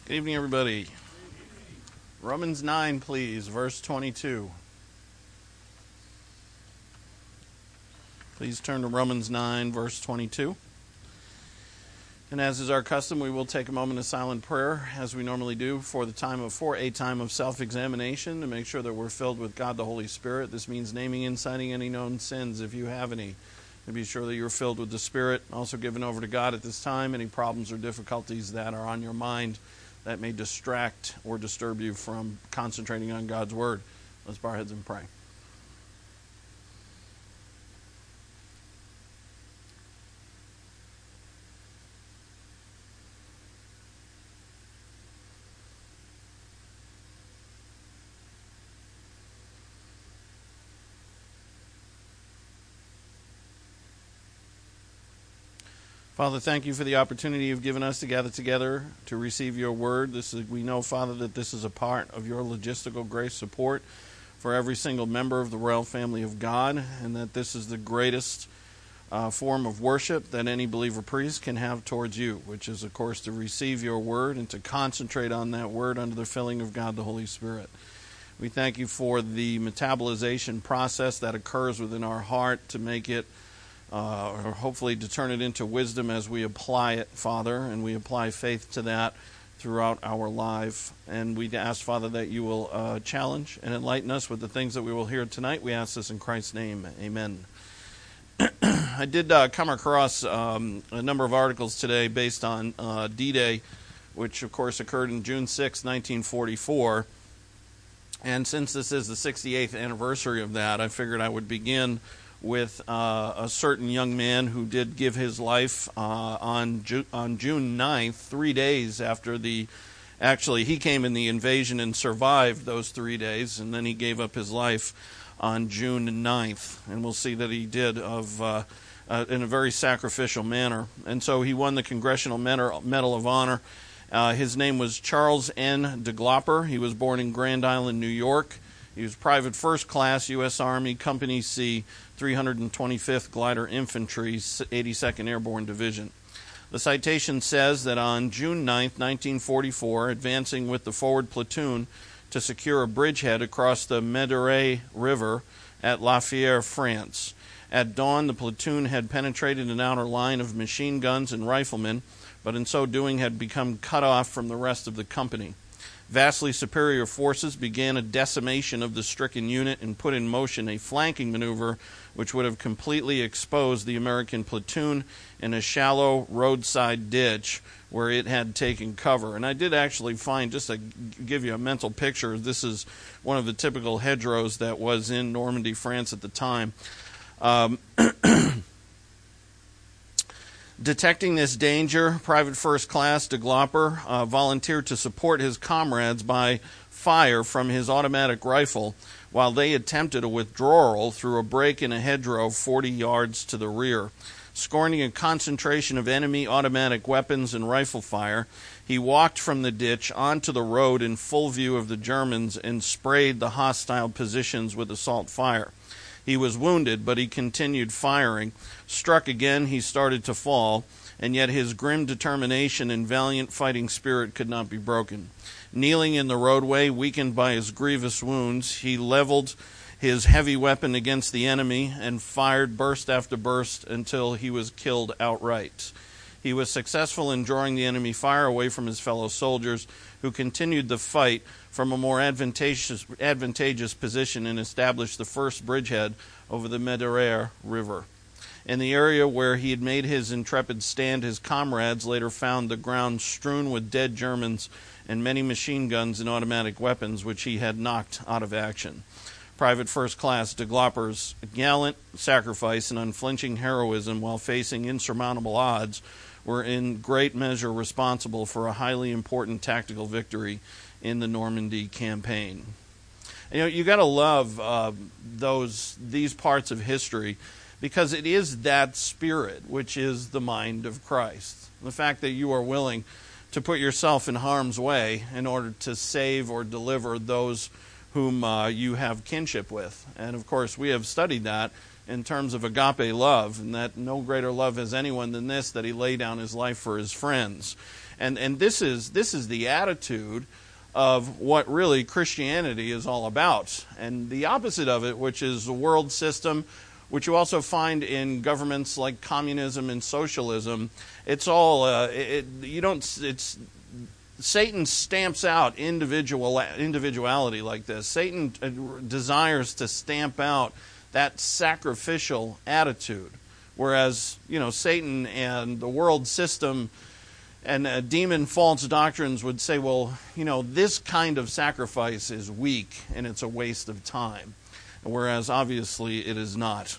Good evening, everybody. Romans 9, please, verse 22. Please turn to Romans 9, verse 22. And as is our custom, we will take a moment of silent prayer, as we normally do, for a time of self-examination to make sure that we're filled with God the Holy Spirit. This means naming and citing any known sins, if you have any. To be sure that you're filled with the Spirit. Also given over to God at this time any problems or difficulties that are on your mind that may distract or disturb you from concentrating on God's Word. Let's bow our heads and pray. Father, thank you for the opportunity you've given us to gather together to receive your word. We know, Father, that this is a part of your logistical grace support for every single member of the royal family of God, and that this is the greatest form of worship that any believer priest can have towards you, which is, of course, to receive your word and to concentrate on that word under the filling of God the Holy Spirit. We thank you for the metabolization process that occurs within our heart to make it or hopefully to turn it into wisdom as we apply it, Father, and we apply faith to that throughout our life. And we ask, Father, that you will challenge and enlighten us with the things that we will hear tonight. We ask this in Christ's name. Amen. I did come across a number of articles today based on D-Day, which, of course, occurred on June 6, 1944. And since this is the 68th anniversary of that, I figured I would begin with a certain young man who did give his life on June 9th, 3 days after he came in the invasion and survived those 3 days, and then he gave up his life on June 9th. And we'll see that he did in a very sacrificial manner. And so he won the Congressional Medal of Honor. His name was Charles N. DeGlopper. He was born in Grand Island, New York. He was Private First Class, U.S. Army, Company C, 325th Glider Infantry, 82nd Airborne Division. The citation says that on June 9, 1944, advancing with the forward platoon to secure a bridgehead across the Méditerranée River at La Fère, France. At dawn, the platoon had penetrated an outer line of machine guns and riflemen, but in so doing had become cut off from the rest of the company. Vastly superior forces began a decimation of the stricken unit and put in motion a flanking maneuver which would have completely exposed the American platoon in a shallow roadside ditch where it had taken cover. And I did actually find, just to give you a mental picture, this is one of the typical hedgerows that was in Normandy, France at the time. Detecting this danger, Private First Class DeGlopper volunteered to support his comrades by fire from his automatic rifle while they attempted a withdrawal through a break in a hedgerow 40 yards to the rear. Scorning a concentration of enemy automatic weapons and rifle fire, he walked from the ditch onto the road in full view of the Germans and sprayed the hostile positions with assault fire. He was wounded, but he continued firing. Struck again, he started to fall, and yet his grim determination and valiant fighting spirit could not be broken. Kneeling in the roadway, weakened by his grievous wounds, he leveled his heavy weapon against the enemy and fired burst after burst until he was killed outright. He was successful in drawing the enemy fire away from his fellow soldiers, who continued the fight from a more advantageous position and established the first bridgehead over the Méditerranée River. In the area where he had made his intrepid stand, his comrades later found the ground strewn with dead Germans and many machine guns and automatic weapons which he had knocked out of action. Private First Class DeGlopper's gallant sacrifice and unflinching heroism while facing insurmountable odds were in great measure responsible for a highly important tactical victory in the Normandy campaign. You know, you got to love these parts of history, because it is that spirit which is the mind of Christ. The fact that you are willing to put yourself in harm's way in order to save or deliver those whom you have kinship with. And of course, we have studied that in terms of agape love, and that no greater love has anyone than this, that he lay down his life for his friends. And this is the attitude of what really Christianity is all about. And the opposite of it, which is the world system, which you also find in governments like communism and socialism, it's all Satan stamps out individuality like this. Satan desires to stamp out that sacrificial attitude, whereas Satan and the world system and demon false doctrines would say, well, this kind of sacrifice is weak and it's a waste of time, whereas obviously it is not.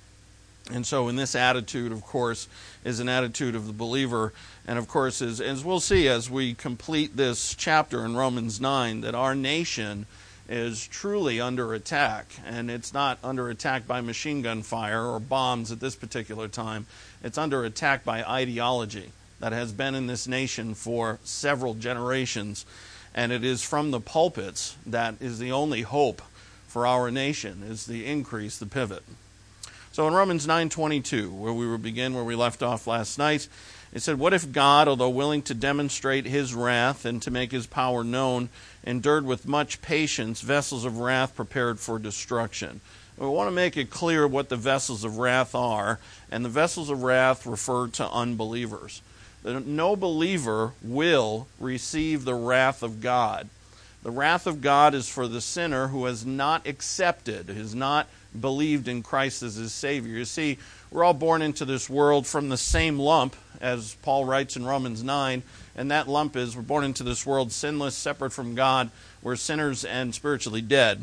And so in this attitude, of course, is an attitude of the believer, and of course, as we'll see as we complete this chapter in Romans 9, that our nation is truly under attack, and it's not under attack by machine gun fire or bombs at this particular time. It's under attack by ideology that has been in this nation for several generations, and it is from the pulpits that is the only hope for our nation, is the increase, the pivot. So in Romans 9:22, where we left off last night, it said, "What if God, although willing to demonstrate his wrath and to make his power known, endured with much patience vessels of wrath prepared for destruction?" We want to make it clear what the vessels of wrath are, and the vessels of wrath refer to unbelievers. That no believer will receive the wrath of God. The wrath of God is for the sinner who has not accepted, has not believed in Christ as his Savior. You see, we're all born into this world from the same lump, as Paul writes in Romans 9, and that lump is we're born into this world sinless, separate from God. We're sinners and spiritually dead.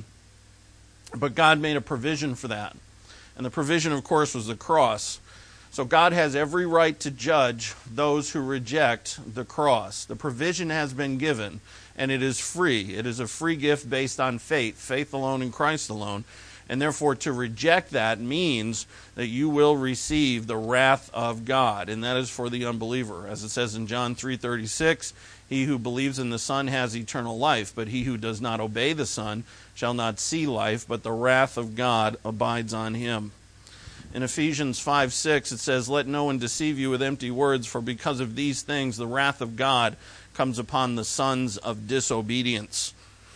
But God made a provision for that. And the provision, of course, was the cross. So God has every right to judge those who reject the cross. The provision has been given, and it is free. It is a free gift based on faith alone in Christ alone. And therefore, to reject that means that you will receive the wrath of God, and that is for the unbeliever. As it says in John 3:36, "He who believes in the Son has eternal life, but he who does not obey the Son shall not see life, but the wrath of God abides on him." In Ephesians 5:6, it says, "Let no one deceive you with empty words, for because of these things the wrath of God comes upon the sons of disobedience."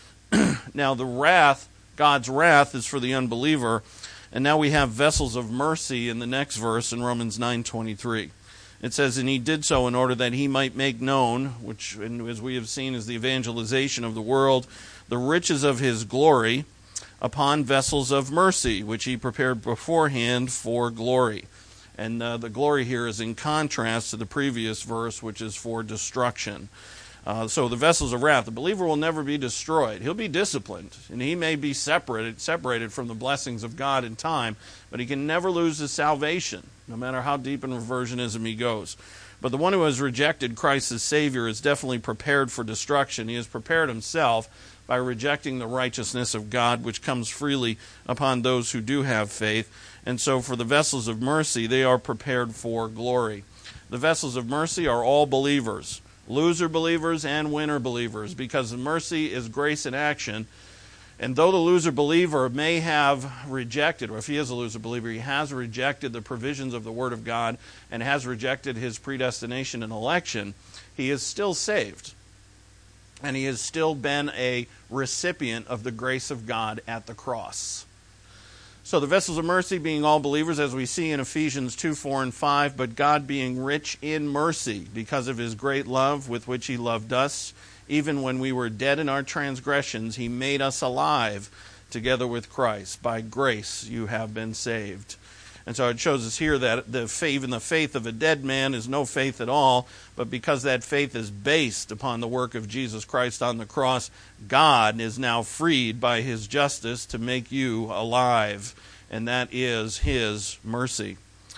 Now the wrath, God's wrath, is for the unbeliever, and now we have vessels of mercy in the next verse in Romans 9:23. It says, "And he did so in order that he might make known," which, as we have seen, is the evangelization of the world, "the riches of his glory upon vessels of mercy, which he prepared beforehand for glory." And the glory here is in contrast to the previous verse, which is for destruction. So the vessels of wrath, the believer will never be destroyed. He'll be disciplined, and he may be separated from the blessings of God in time, but he can never lose his salvation, no matter how deep in reversionism he goes. But the one who has rejected Christ as Savior is definitely prepared for destruction. He has prepared himself by rejecting the righteousness of God, which comes freely upon those who do have faith. And so for the vessels of mercy, they are prepared for glory. The vessels of mercy are all believers, loser believers and winner believers, because mercy is grace in action. And though the loser believer may have rejected, or if he is a loser believer, he has rejected the provisions of the Word of God and has rejected his predestination and election, he is still saved. And he has still been a recipient of the grace of God at the cross. So the vessels of mercy being all believers, as we see in Ephesians 2, 4, and 5, but God being rich in mercy because of his great love with which he loved us, even when we were dead in our transgressions, he made us alive together with Christ. By grace you have been saved. And so it shows us here that even the faith of a dead man is no faith at all, but because that faith is based upon the work of Jesus Christ on the cross, God is now freed by his justice to make you alive, and that is his mercy.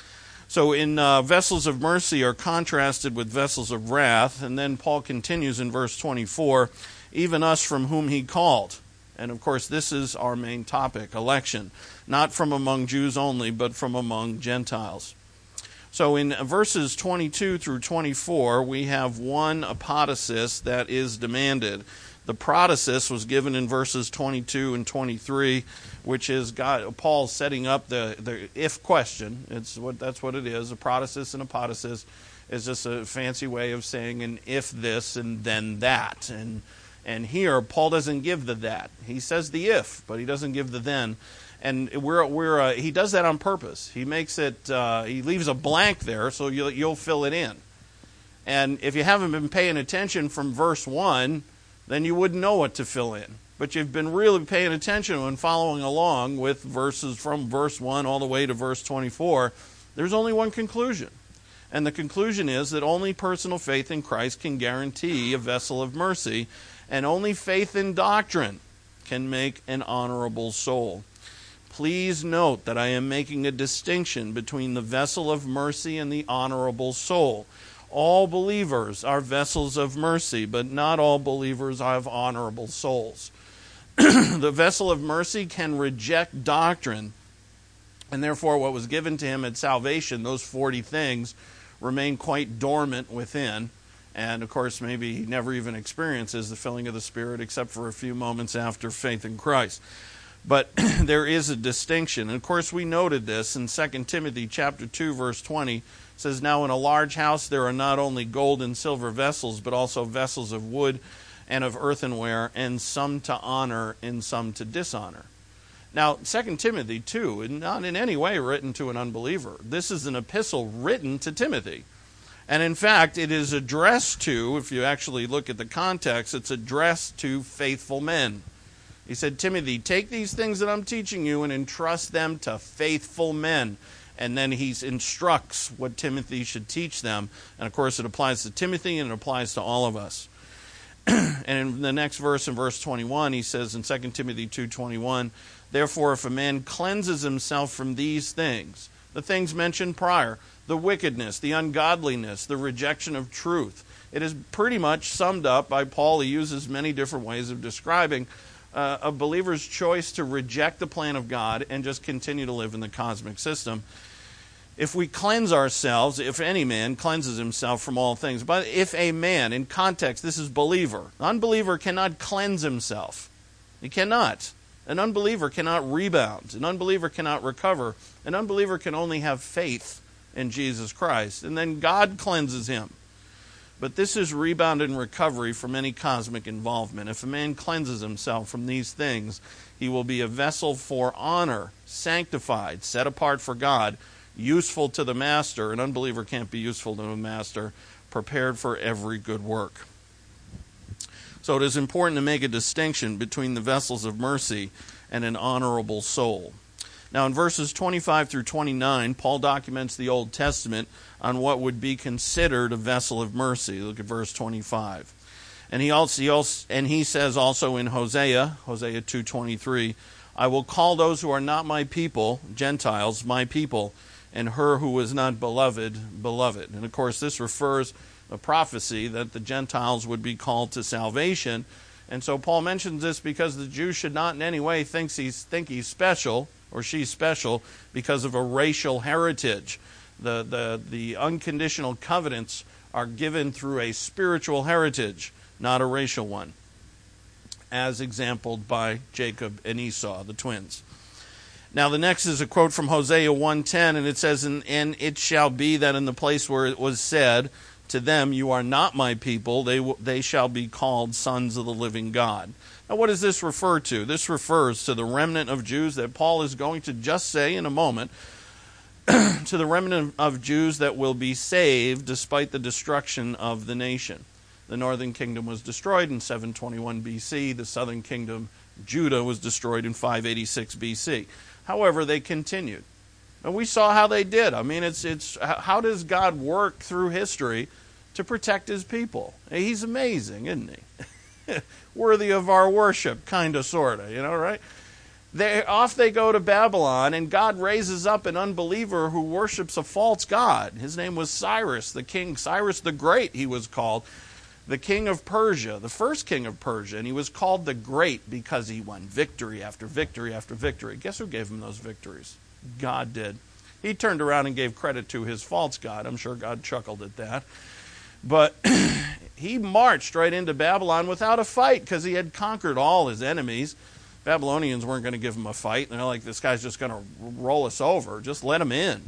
So in vessels of mercy are contrasted with vessels of wrath, and then Paul continues in verse 24, "Even us from whom he called." And of course, this is our main topic, election. Not from among Jews only, but from among Gentiles. So in verses 22 through 24, we have one apodosis that is demanded. The prodosis was given in verses 22 and 23, which is Paul setting up the if question. That's what it is, a prodosis and apodosis. is just a fancy way of saying an if this and then that. And here, Paul doesn't give the that. He says the if, but he doesn't give the then. And he does that on purpose. He makes it, he leaves a blank there, so you'll fill it in. And if you haven't been paying attention from verse 1, then you wouldn't know what to fill in. But you've been really paying attention when following along with verses from verse 1 all the way to verse 24. There's only one conclusion. And the conclusion is that only personal faith in Christ can guarantee a vessel of mercy, and only faith in doctrine can make an honorable soul. Please note that I am making a distinction between the vessel of mercy and the honorable soul. All believers are vessels of mercy, but not all believers have honorable souls. The vessel of mercy can reject doctrine, and therefore what was given to him at salvation, those 40 things, remain quite dormant within. And of course, maybe he never even experiences the filling of the Spirit except for a few moments after faith in Christ. But there is a distinction. And of course, we noted this in 2 Timothy chapter 2, verse 20. It says, "Now in a large house there are not only gold and silver vessels, but also vessels of wood and of earthenware, and some to honor and some to dishonor." Now, 2 Timothy 2 is not in any way written to an unbeliever. This is an epistle written to Timothy. And in fact, it is addressed to, if you actually look at the context, it's addressed to faithful men. He said, "Timothy, take these things that I'm teaching you and entrust them to faithful men." And then he instructs what Timothy should teach them. And of course, it applies to Timothy and it applies to all of us. And in the next verse, in verse 21, he says in 2 Timothy 2:21, "Therefore, if a man cleanses himself from these things," the things mentioned prior, the wickedness, the ungodliness, the rejection of truth. It is pretty much summed up by Paul. He uses many different ways of describing a believer's choice to reject the plan of God and just continue to live in the cosmic system. If we cleanse ourselves, if any man cleanses himself from all things. But if a man, in context, this is believer. An unbeliever cannot cleanse himself. He cannot. An unbeliever cannot rebound. An unbeliever cannot recover. An unbeliever can only have faith in Jesus Christ. And then God cleanses him. But this is rebound and recovery from any cosmic involvement. If a man cleanses himself from these things, he will be a vessel for honor, sanctified, set apart for God, useful to the master. An unbeliever can't be useful to the master, prepared for every good work. So it is important to make a distinction between the vessels of mercy and an honorable soul. Now in verses 25 through 29, Paul documents the Old Testament on what would be considered a vessel of mercy. Look at verse 25. And he says also in Hosea 2:23, "I will call those who are not my people, Gentiles, my people, and her who was not beloved, beloved." And of course this refers a prophecy that the Gentiles would be called to salvation. And so Paul mentions this because the Jew should not in any way think he's special or she's special because of a racial heritage. The unconditional covenants are given through a spiritual heritage, not a racial one, as exampled by Jacob and Esau, the twins. Now the next is a quote from Hosea 1:10, and it says, "And it shall be that in the place where it was said, to them, you are not my people, they shall be called sons of the living God." Now what does this refer to? This refers to the remnant of Jews that Paul is going to just say in a moment, to the remnant of Jews that will be saved despite the destruction of the nation. The northern kingdom was destroyed in 721 BC. The southern kingdom, Judah, was destroyed in 586 BC. However, they continued. And we saw how they did. I mean, it's how does God work through history to protect his people? He's amazing, isn't he? Worthy of our worship, kind of, sort of, right? Off they go to Babylon, and God raises up an unbeliever who worships a false god. His name was Cyrus, the king, Cyrus the Great, he was called, the king of Persia, the first king of Persia, and he was called the Great because he won victory after victory after victory. Guess who gave him those victories? God did. He turned around and gave credit to his false god. I'm sure God chuckled at that. But he marched right into Babylon without a fight because he had conquered all his enemies. Babylonians weren't going to give him a fight. They're like, this guy's just going to roll us over. Just let him in.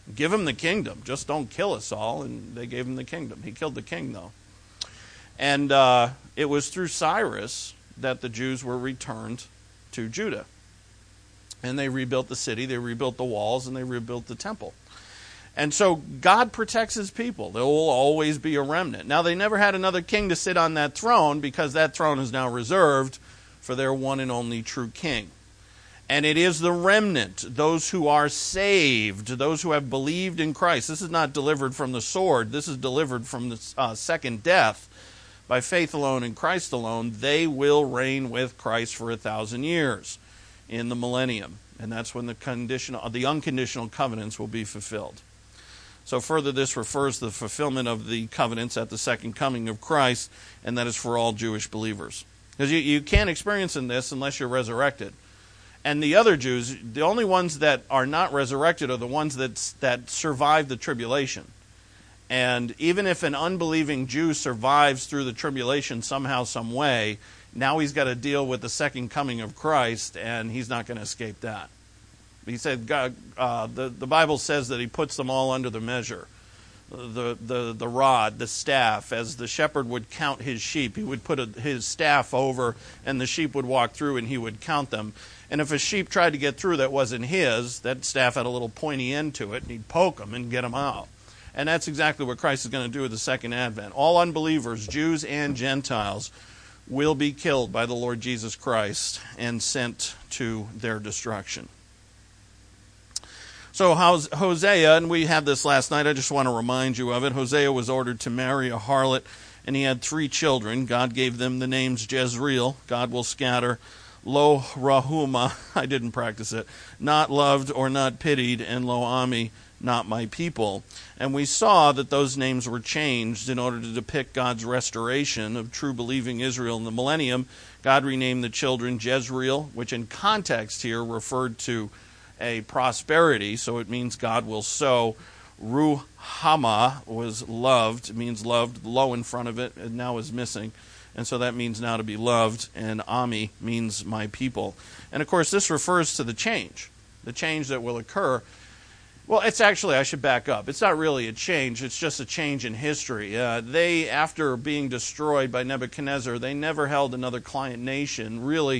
Give him the kingdom. Just don't kill us all. And they gave him the kingdom. He killed the king, though. And it was through Cyrus that the Jews were returned to Judah. And they rebuilt the city, they rebuilt the walls, and they rebuilt the temple. And so God protects his people. There will always be a remnant. Now, they never had another king to sit on that throne because that throne is now reserved for their one and only true king. And it is the remnant, those who are saved, those who have believed in Christ. This is not delivered from the sword. This is delivered from the second death by faith alone in Christ alone. They will reign with Christ for 1,000 years in the millennium. And that's when the unconditional covenants will be fulfilled. So further, this refers to the fulfillment of the covenants at the second coming of Christ, and that is for all Jewish believers. Because you can't experience in this unless you're resurrected. And the other Jews, the only ones that are not resurrected are the ones that survive the tribulation. And even if an unbelieving Jew survives through the tribulation somehow, some way, now he's got to deal with the second coming of Christ, and he's not going to escape that. He said, God, the Bible says that he puts them all under the measure. The rod, the staff, as the shepherd would count his sheep, he would put his staff over, and the sheep would walk through, and he would count them. And if a sheep tried to get through that wasn't his, that staff had a little pointy end to it, and he'd poke them and get them out. And that's exactly what Christ is going to do with the second advent. All unbelievers, Jews and Gentiles, will be killed by the Lord Jesus Christ and sent to their destruction. So Hosea, and we had this last night, I just want to remind you of it. Hosea was ordered to marry a harlot, and he had 3 children. God gave them the names Jezreel, God will scatter, Lo Rahuma, I didn't practice it, not loved or not pitied, and Lo Ami, not my people. And we saw that those names were changed in order to depict God's restoration of true believing Israel in the millennium. God renamed the children Jezreel, which in context here referred to a prosperity, so it means God will sow. Ruhama was loved, it means loved, low in front of it, and now is missing. And so that means now to be loved, and Ami means my people. And of course, this refers to the change that will occur. Well, it's actually, I should back up. It's not really a change, it's just a change in history. They, after being destroyed by Nebuchadnezzar, they never held another client nation, really.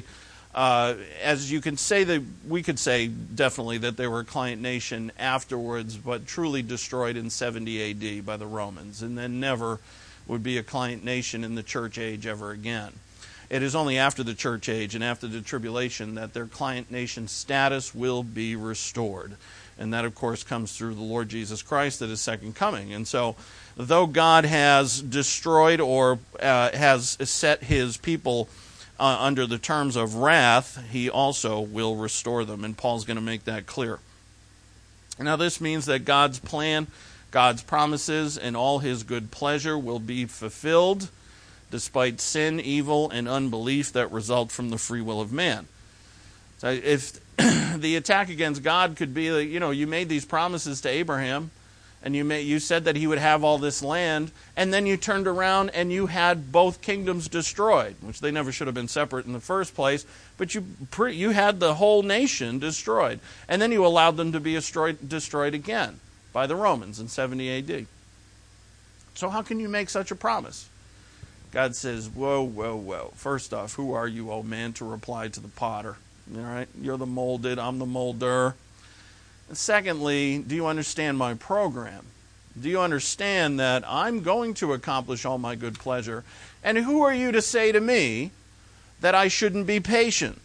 As you can say, we could say definitely that they were a client nation afterwards, but truly destroyed in 70 A.D. by the Romans, and then never would be a client nation in the church age ever again. It is only after the church age and after the tribulation that their client nation status will be restored. And that, of course, comes through the Lord Jesus Christ at his second coming. And so, though God has destroyed or has set his people under the terms of wrath, he also will restore them. And Paul's going to make that clear. Now, this means that God's plan, God's promises, and all his good pleasure will be fulfilled despite sin, evil, and unbelief that result from the free will of man. So if the attack against God could be, you made these promises to Abraham, and you said that he would have all this land, and then you turned around and you had both kingdoms destroyed, which they never should have been separate in the first place, but you had the whole nation destroyed, and then you allowed them to be destroyed again by the Romans in 70 A.D. So how can you make such a promise? God says, whoa. First off, who are you, O man, to reply to the potter? All right, you're the molded, I'm the molder. And secondly, do you understand my program? Do you understand that I'm going to accomplish all my good pleasure? And who are you to say to me that I shouldn't be patient?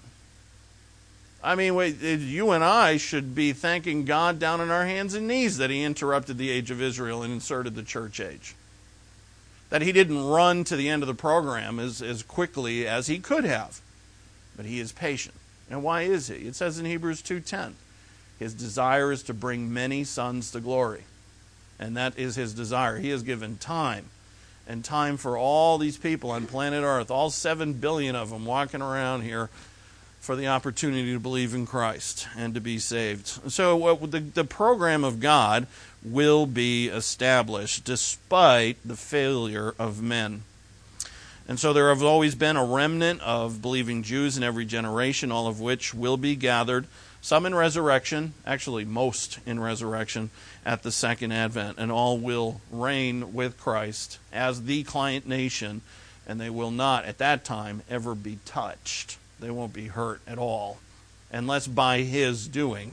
I mean, you and I should be thanking God down on our hands and knees that he interrupted the age of Israel and inserted the church age. That he didn't run to the end of the program as quickly as he could have. But he is patient. And why is he? It says in Hebrews 2:10, his desire is to bring many sons to glory. And that is his desire. He has given time. And time for all these people on planet Earth, all 7 billion of them walking around here, for the opportunity to believe in Christ and to be saved. So the program of God will be established despite the failure of men. And so there have always been a remnant of believing Jews in every generation, all of which will be gathered, some in resurrection, actually most in resurrection, at the second advent, and all will reign with Christ as the client nation, and they will not, at that time, ever be touched. They won't be hurt at all, unless by his doing.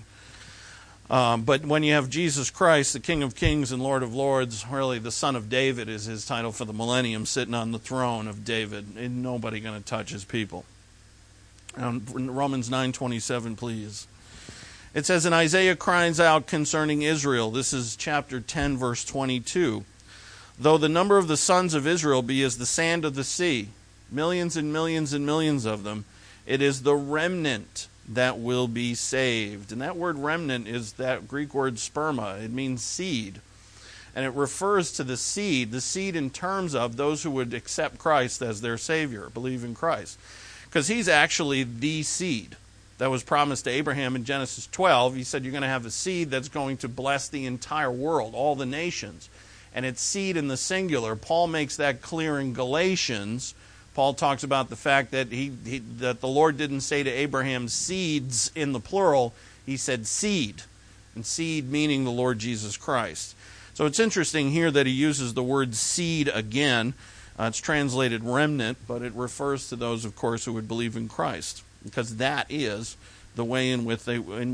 But when you have Jesus Christ, the King of Kings and Lord of Lords, really the Son of David is his title for the millennium, sitting on the throne of David, and nobody going to touch his people. Romans 9:27, please. It says, and Isaiah cries out concerning Israel. This is chapter 10, verse 22. Though the number of the sons of Israel be as the sand of the sea, millions and millions and millions of them, it is the remnant that will be saved. And that word remnant is that Greek word sperma. It means seed. And it refers to the seed in terms of those who would accept Christ as their Savior, believe in Christ. Because he's actually the seed that was promised to Abraham in Genesis 12. He said, you're going to have a seed that's going to bless the entire world, all the nations. And it's seed in the singular. Paul makes that clear in Galatians. Paul talks about the fact that that the Lord didn't say to Abraham seeds in the plural. He said seed. And seed meaning the Lord Jesus Christ. So it's interesting here that he uses the word seed again. It's translated remnant, but it refers to those, of course, who would believe in Christ, because that is the way in which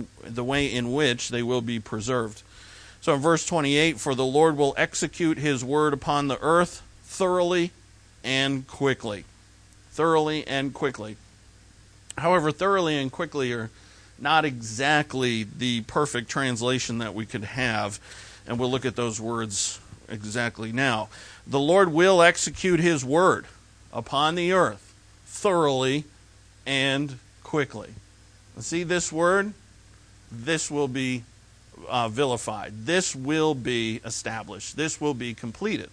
they will be preserved. So in verse 28, for the Lord will execute his word upon the earth thoroughly and quickly. Thoroughly and quickly. However, thoroughly and quickly are not exactly the perfect translation that we could have, and we'll look at those words exactly now. The Lord will execute his word upon the earth thoroughly and quickly. See this word? This will be vilified. This will be established. This will be completed.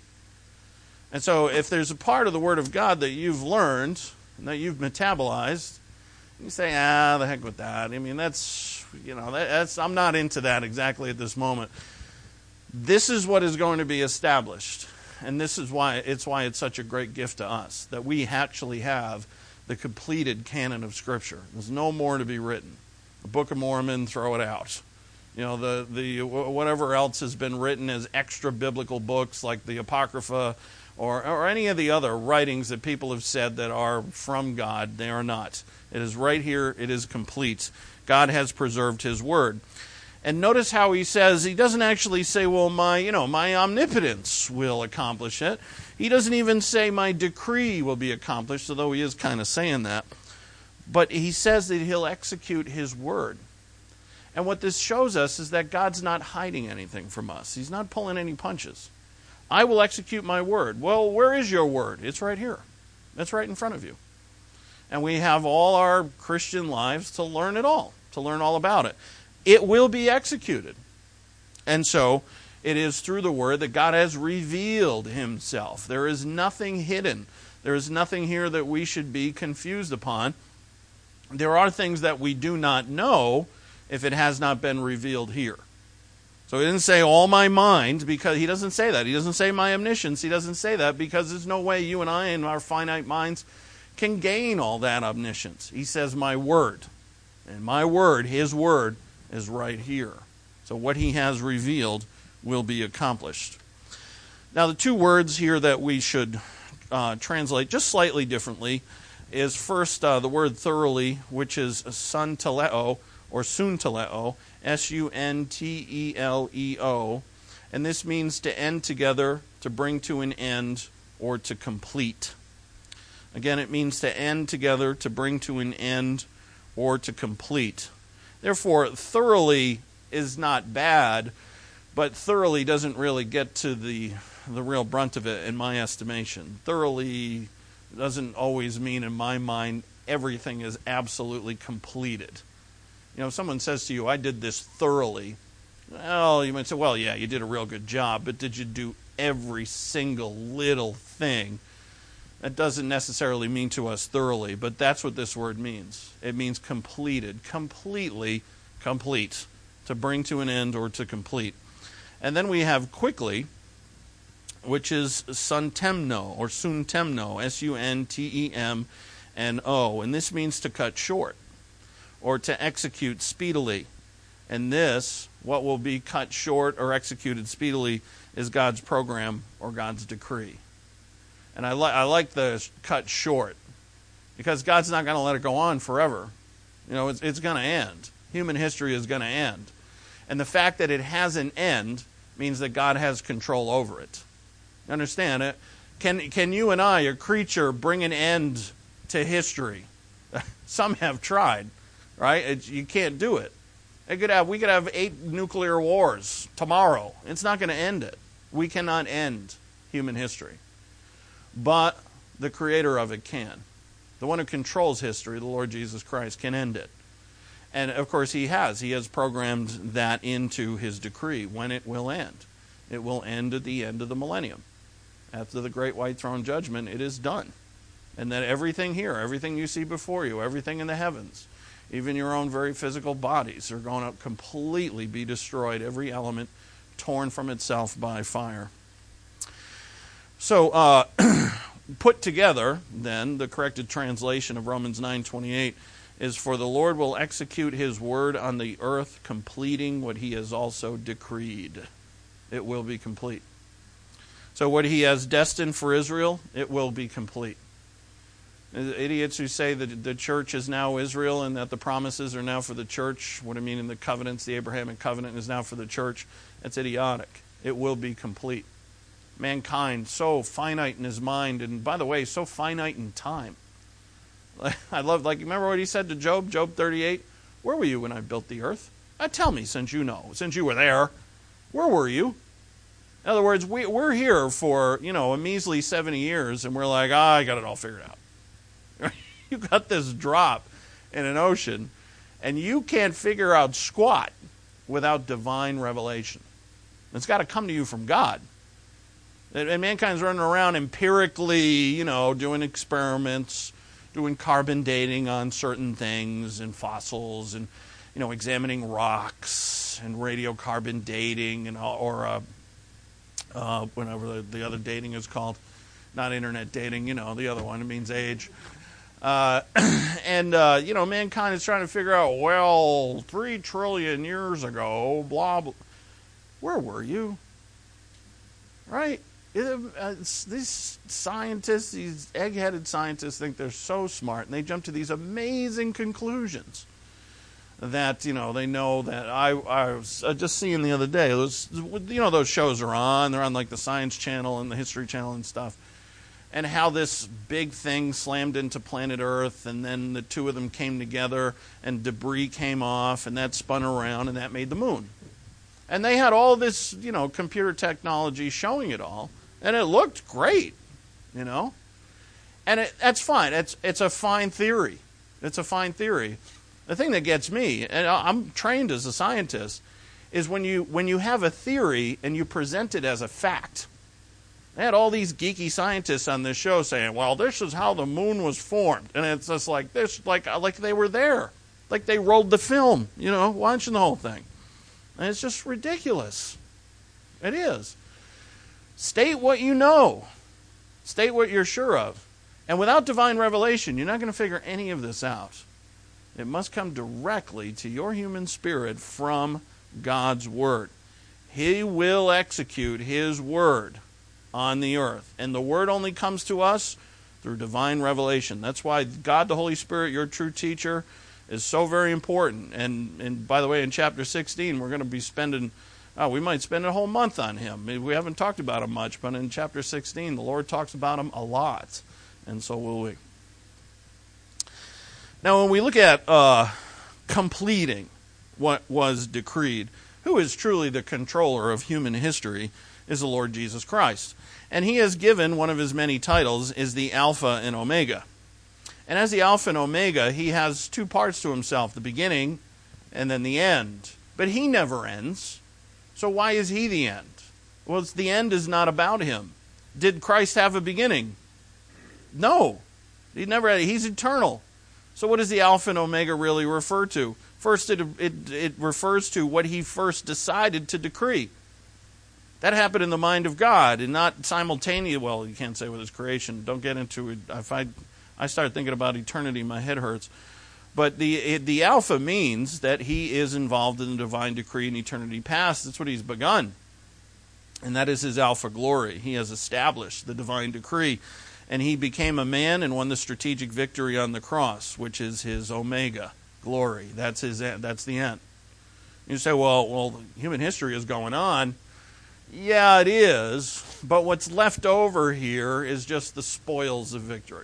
And so if there's a part of the Word of God that you've learned and that you've metabolized, you say, the heck with that. I mean, that's I'm not into that exactly at this moment. This is what is going to be established. And this is why it's such a great gift to us, that we actually have the completed canon of Scripture. There's no more to be written. The Book of Mormon, throw it out. The whatever else has been written as extra biblical books like the Apocrypha or any of the other writings that people have said that are from God, they are not. It is right here. It is complete. God has preserved his word. And notice how he says, he doesn't actually say, well, my omnipotence will accomplish it. He doesn't even say my decree will be accomplished, although he is kind of saying that. But he says that he'll execute his word. And what this shows us is that God's not hiding anything from us. He's not pulling any punches. I will execute my word. Well, where is your word? It's right here. It's right in front of you. And we have all our Christian lives to learn it all, to learn all about it. It will be executed. And so it is through the word that God has revealed himself. There is nothing hidden. There is nothing here that we should be confused upon. There are things that we do not know if it has not been revealed here. So he didn't say all my mind, because he doesn't say that. He doesn't say my omniscience. He doesn't say that because there's no way you and I in our finite minds can gain all that omniscience. He says my word. And my word, his word, is right here. So what he has revealed will be accomplished. Now the two words here that we should translate just slightly differently is first the word thoroughly, which is sunteleo or sunteleo, S-U-N-T-E-L-E-O. And this means to end together, to bring to an end, or to complete. Again, it means to end together, to bring to an end, or to complete. Therefore, thoroughly is not bad, but thoroughly doesn't really get to the real brunt of it in my estimation. Thoroughly doesn't always mean, in my mind, everything is absolutely completed. If someone says to you, I did this thoroughly, well, you might say, well, yeah, you did a real good job, but did you do every single little thing? That doesn't necessarily mean to us thoroughly, but that's what this word means. It means completed, completely complete, to bring to an end or to complete. And then we have quickly, which is suntemno, or suntemno, S-U-N-T-E-M-N-O. And this means to cut short, or to execute speedily. And this, what will be cut short or executed speedily, is God's program or God's decree. And I like the cut short, because God's not going to let it go on forever. You know, it's going to end. Human history is going to end. And the fact that it has an end means that God has control over it. Understand it? Can you and I, a creature, bring an end to history? Some have tried, right? You can't do it. We could have 8 nuclear wars tomorrow. It's not going to end it. We cannot end human history. But the creator of it can. The one who controls history, the Lord Jesus Christ, can end it. And of course he has. He has programmed that into his decree when it will end. It will end at the end of the millennium. After the great white throne judgment, it is done. And that everything here, everything you see before you, everything in the heavens, even your own very physical bodies, are going to completely be destroyed, every element torn from itself by fire. So, put together, then, the corrected translation of Romans 9:28 is, "For the Lord will execute his word on the earth, completing what he has also decreed." It will be complete. So what he has destined for Israel, it will be complete. Idiots who say that the church is now Israel and that the promises are now for the church, what I mean in the covenants, the Abrahamic covenant is now for the church, that's idiotic. It will be complete. Mankind, so finite in his mind, and by the way, so finite in time. I love, remember what he said to Job, Job 38? "Where were you when I built the earth? Tell me, since you know, since you were there, where were you?" In other words, we're here for, a measly 70 years, and we're like, I got it all figured out. You got this drop in an ocean, and you can't figure out squat without divine revelation. It's got to come to you from God. And mankind's running around empirically, doing experiments, doing carbon dating on certain things and fossils, and examining rocks and radiocarbon dating, and or whatever the other dating is called, not internet dating, the other one, it means age. Mankind is trying to figure out, 3 trillion years ago, blah, blah. Where were you? Right? These scientists, these egg-headed scientists, think they're so smart, and they jump to these amazing conclusions that, they know that I was just seeing the other day. Those shows are on. They're on like the Science Channel and the History Channel and stuff. And how this big thing slammed into planet Earth, and then the two of them came together, and debris came off, and that spun around, and that made the moon. And they had all this, computer technology showing it all, and it looked great, And that's fine. It's a fine theory. It's a fine theory. The thing that gets me, and I'm trained as a scientist, is when you have a theory and you present it as a fact. They had all these geeky scientists on this show saying, well, this is how the moon was formed. And it's just like this, like they were there. Like they rolled the film, watching the whole thing. And it's just ridiculous. It is. State what you know. State what you're sure of. And without divine revelation, you're not going to figure any of this out. It must come directly to your human spirit from God's Word. He will execute His Word on the earth. And the Word only comes to us through divine revelation. That's why God the Holy Spirit, your true teacher, is so very important. And by the way, in chapter 16, we're going to be spending, we might spend a whole month on Him. We haven't talked about Him much, but in chapter 16, the Lord talks about Him a lot. And so will we. Now, when we look at completing what was decreed, who is truly the controller of human history is the Lord Jesus Christ. And He has given one of His many titles is the Alpha and Omega. And as the Alpha and Omega, He has two parts to Himself, the beginning and then the end. But He never ends. So why is He the end? Well, the end is not about Him. Did Christ have a beginning? No. He never had. He's eternal. So what does the Alpha and Omega really refer to? First, it refers to what He first decided to decree. That happened in the mind of God and not simultaneously. Well, you can't say with his creation. Don't get into it. If I start thinking about eternity, my head hurts. But the Alpha means that he is involved in the divine decree in eternity past. That's what he's begun. And that is his Alpha glory. He has established the divine decree. And he became a man and won the strategic victory on the cross, which is his Omega glory. That's his end. That's the end. You say, well, human history is going on. Yeah, it is. But what's left over here is just the spoils of victory.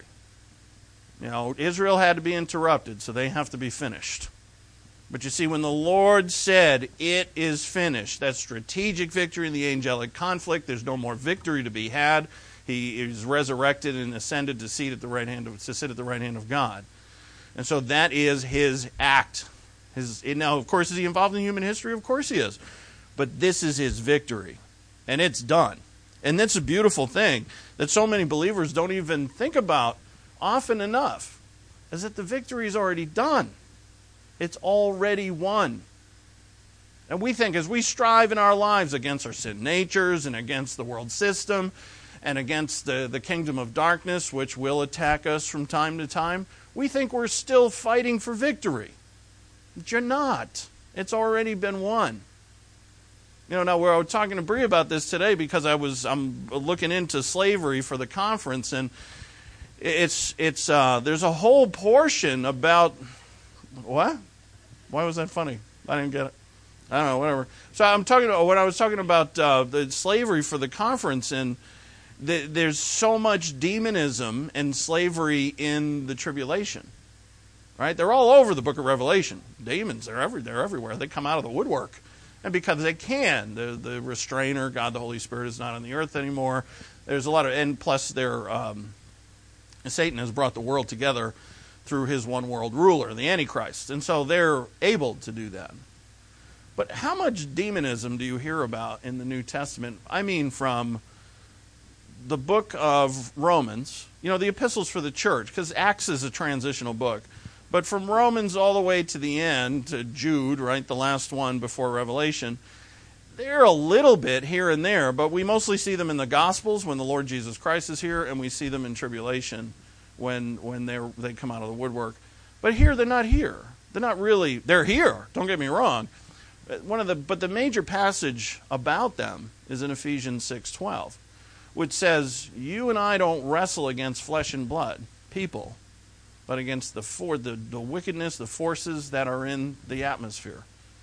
You know, Israel had to be interrupted, so they have to be finished. But you see, when the Lord said, it is finished, that's strategic victory in the angelic conflict. There's no more victory to be had. He is resurrected and ascended to sit at the right hand of God. And so that is his act. Now, of course, is he involved in human history? Of course he is. But this is his victory. And it's done. And that's a beautiful thing that so many believers don't even think about often enough, is that the victory is already done. It's already won. And we think as we strive in our lives against our sin natures and against the world system and against the kingdom of darkness, which will attack us from time to time, we think we're still fighting for victory. But you're not. It's already been won. You know, now I was talking to Bree about this today because I'm looking into slavery for the conference, and it's there's a whole portion about what? Why was that funny? I didn't get it. I don't know, whatever. So when I was talking about the slavery for the conference, and there's so much demonism and slavery in the tribulation, right? They're all over the book of Revelation. Demons, they're everywhere. They come out of the woodwork. And because they can, the restrainer, God the Holy Spirit, is not on the earth anymore. There's a lot of, and plus Satan has brought the world together through his one world ruler, the Antichrist. And so they're able to do that. But how much demonism do you hear about in the New Testament? I mean, from the book of Romans, you know, the epistles for the church, because Acts is a transitional book. But from Romans all the way to the end, to Jude, right, the last one before Revelation, they're a little bit here and there, but we mostly see them in the Gospels when the Lord Jesus Christ is here, and we see them in tribulation when they come out of the woodwork. But here, they're not here. They're not really, they're here, don't get me wrong. But the major passage about them is in Ephesians 6:12, which says, you and I don't wrestle against flesh and blood, people, but against the wickedness, the forces that are in the atmosphere.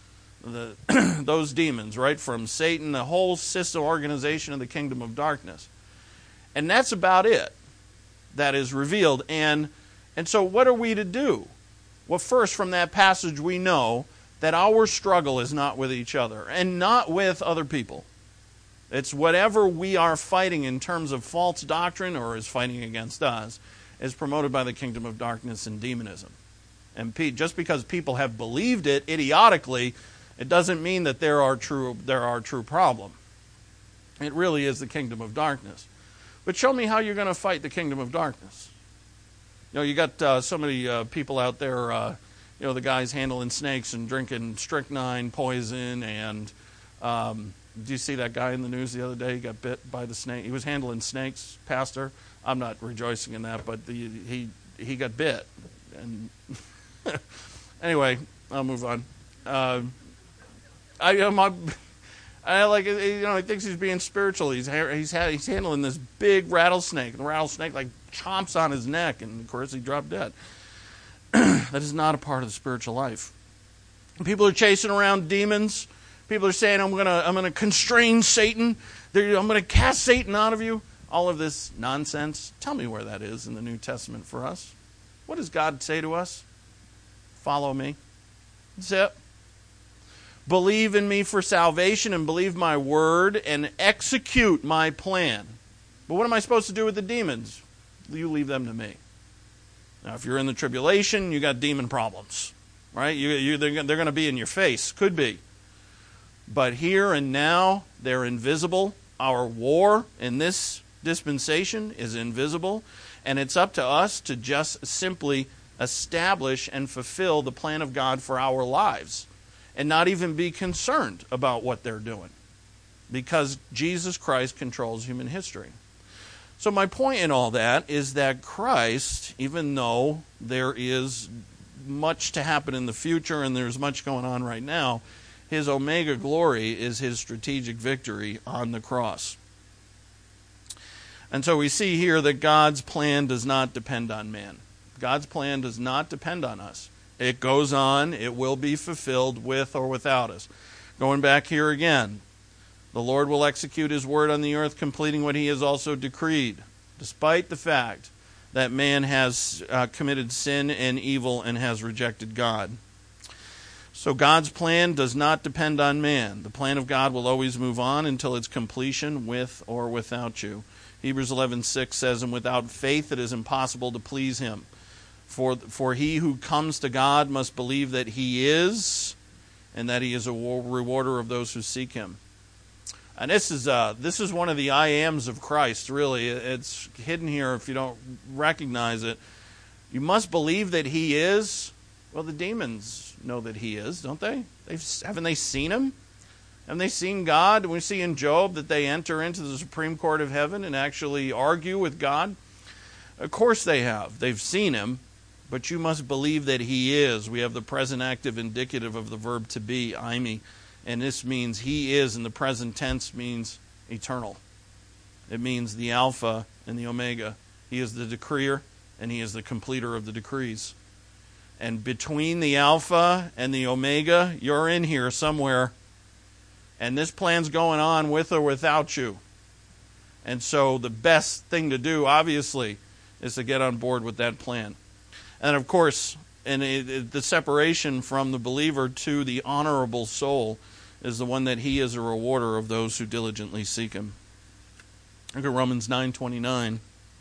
Those demons, right, from Satan, the whole system organization of the kingdom of darkness. And that's about it that is revealed. And so what are we to do? Well, first, from that passage, we know that our struggle is not with each other and not with other people. It's whatever we are fighting in terms of false doctrine or is fighting against us is promoted by the kingdom of darkness and demonism. And just because people have believed it idiotically, it doesn't mean that there are true problem. It really is the kingdom of darkness. But show me how you're going to fight the kingdom of darkness. You know, you got so many people out there, you know, the guys handling snakes and drinking strychnine poison. And did you see that guy in the news the other day? He got bit by the snake. He was handling snakes, pastor. I'm not rejoicing in that, but he got bit. And anyway, I'll move on. He thinks he's being spiritual. He's handling this big rattlesnake. The rattlesnake like chomps on his neck, and of course he dropped dead. That is not a part of the spiritual life. People are chasing around demons. People are saying, I'm gonna constrain Satan. I'm gonna cast Satan out of you. All of this nonsense. Tell me where that is in the New Testament for us. What does God say to us? Follow me. That's it. Believe in me for salvation and believe my word and execute my plan. But what am I supposed to do with the demons? You leave them to me. Now, if you're in the tribulation, you got demon problems, right? They're going to be in your face. Could be. But here and now, they're invisible. Our war in this dispensation is invisible, and it's up to us to just simply establish and fulfill the plan of God for our lives and not even be concerned about what they're doing. because Jesus Christ controls human history. So my point in all that is that Christ, even though there is much to happen in the future and there's much going on right now, his Omega glory is his strategic victory on the cross. And so we see here that God's plan does not depend on man. God's plan does not depend on us. It goes on, it will be fulfilled with or without us. Going back here again, the Lord will execute his word on the earth, completing what he has also decreed, despite the fact that man has committed sin and evil and has rejected God. So God's plan does not depend on man. The plan of God will always move on until its completion, with or without you. Hebrews 11:6 says, "And without faith it is impossible to please him. For he who comes to God must believe that he is, and that he is a rewarder of those who seek him." And this is one of the I ams of Christ, really. It's hidden here if you don't recognize it. You must believe that he is. Well, the demons know that he is, don't they? Haven't they seen him? Haven't they seen God? We see in Job that they enter into the Supreme Court of heaven and actually argue with God. Of course they have. They've seen him, but you must believe that he is. We have the present active indicative of the verb to be, eimi. And this means he is, in the present tense, means eternal. It means the Alpha and the Omega. He is the decreer, and he is the completer of the decrees. And between the Alpha and the Omega, you're in here somewhere. And this plan's going on with or without you. And so the best thing to do, obviously, is to get on board with that plan. And of course, the separation from the believer to the honorable soul is the one that he is a rewarder of those who diligently seek him. Look at Romans 9:29.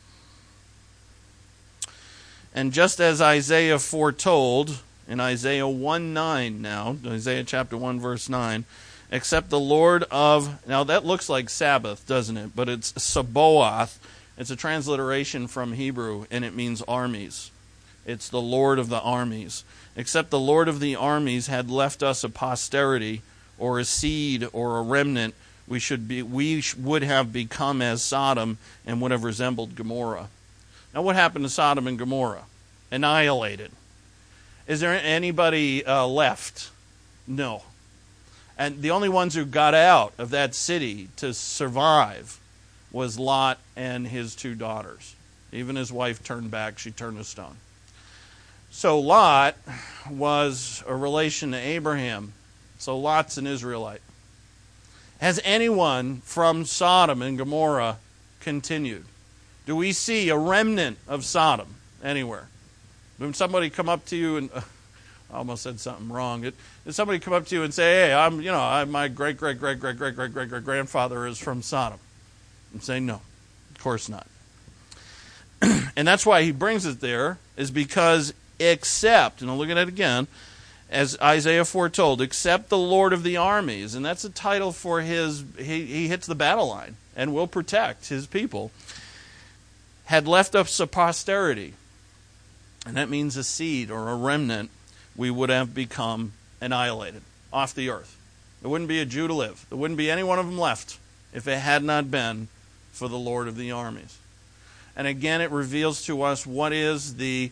"And just as Isaiah foretold," in Isaiah 1:9 now, Isaiah chapter 1 verse 9, "except the Lord of..." Now that looks like Sabbath, doesn't it? But it's Sabaoth. It's a transliteration from Hebrew, and it means armies. It's the Lord of the armies. "Except the Lord of the armies had left us a posterity, or a seed, or a remnant, we would have become as Sodom and would have resembled Gomorrah." Now what happened to Sodom and Gomorrah? Annihilated. Is there anybody left? No. And the only ones who got out of that city to survive was Lot and his 2 daughters. Even his wife turned back, she turned to stone. So Lot was a relation to Abraham. So Lot's an Israelite. Has anyone from Sodom and Gomorrah continued? Do we see a remnant of Sodom anywhere? When somebody come up to you and I almost said something wrong. Did somebody come up to you and say, "Hey, my great grandfather is from Sodom"? And say, no, of course not. And that's why he brings it there, is because except, and I'll look at it again, as Isaiah foretold, "except the Lord of the armies," and that's a title for he hits the battle line and will protect his people, "had left us a posterity," and that means a seed or a remnant, we would have become annihilated off the earth. There wouldn't be a Jew to live. There wouldn't be any one of them left if it had not been for the Lord of the armies. And again, it reveals to us what is the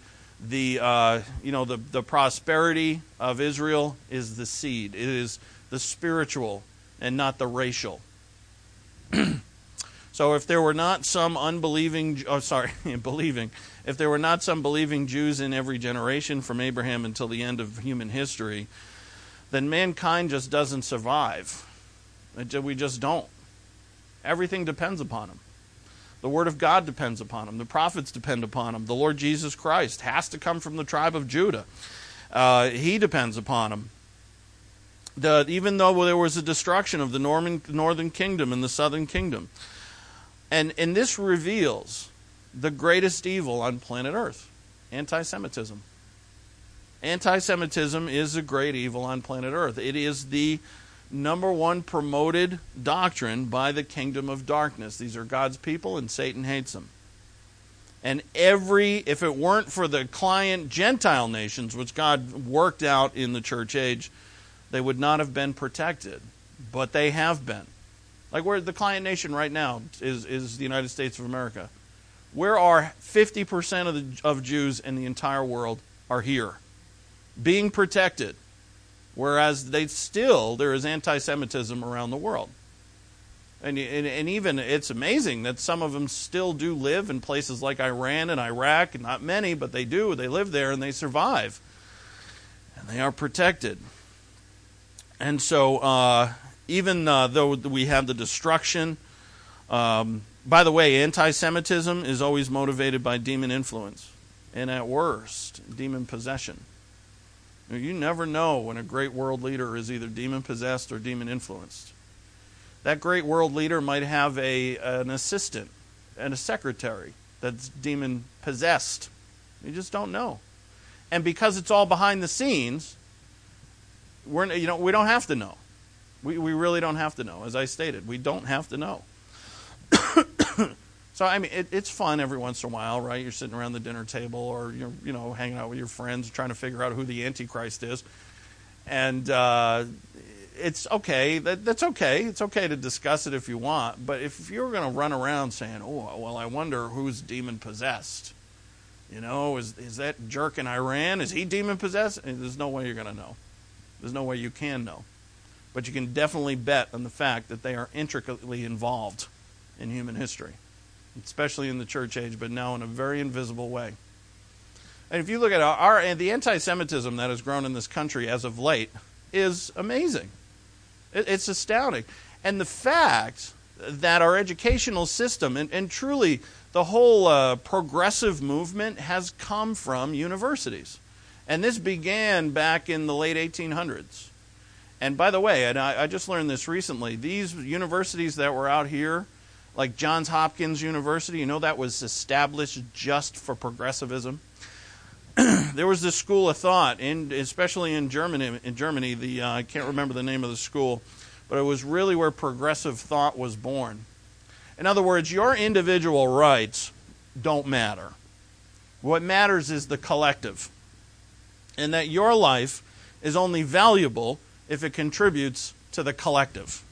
prosperity of Israel is the seed. It is the spiritual and not the racial. So if there were not some if there were not some believing Jews in every generation from Abraham until the end of human history, then mankind just doesn't survive. We just don't. Everything depends upon them. The Word of God depends upon them. The prophets depend upon them. The Lord Jesus Christ has to come from the tribe of Judah. He depends upon them. Even though there was a destruction of the northern kingdom and the southern kingdom. And this reveals the greatest evil on planet Earth, anti-Semitism. Anti-Semitism is a great evil on planet Earth. It is the number one promoted doctrine by the kingdom of darkness. These are God's people, and Satan hates them. And if it weren't for the client Gentile nations, which God worked out in the church age, they would not have been protected. But they have been. Like where the client nation right now is the United States of America. Where are 50% of Jews in the entire world are here, being protected, whereas there is anti-Semitism around the world. And even it's amazing that some of them still do live in places like Iran and Iraq, and not many, but they do. They live there and they survive. And they are protected. And so even though we have the destruction, by the way, anti-Semitism is always motivated by demon influence. And at worst, demon possession. You never know when a great world leader is either demon-possessed or demon-influenced. That great world leader might have an assistant and a secretary that's demon-possessed. You just don't know. And because it's all behind the scenes, we don't have to know. We really don't have to know. As I stated, we don't have to know. So, I mean, it's fun every once in a while, right? You're sitting around the dinner table or you're hanging out with your friends trying to figure out who the Antichrist is. And it's okay. That's okay. It's okay to discuss it if you want. But if you're going to run around saying, oh, well, I wonder who's demon-possessed. Is that jerk in Iran, is he demon-possessed? There's no way you're going to know. There's no way you can know. But you can definitely bet on the fact that they are intricately involved in human history, especially in the church age, but now in a very invisible way. And if you look at the anti-Semitism that has grown in this country as of late is amazing. It's astounding. And the fact that our educational system, and truly the whole progressive movement has come from universities. And this began back in the late 1800s. And by the way, and I just learned this recently, these universities that were out here, like Johns Hopkins University, that was established just for progressivism. There was this school of thought, especially in Germany. I can't remember the name of the school, but it was really where progressive thought was born. In other words, your individual rights don't matter. What matters is the collective, and that your life is only valuable if it contributes to the collective.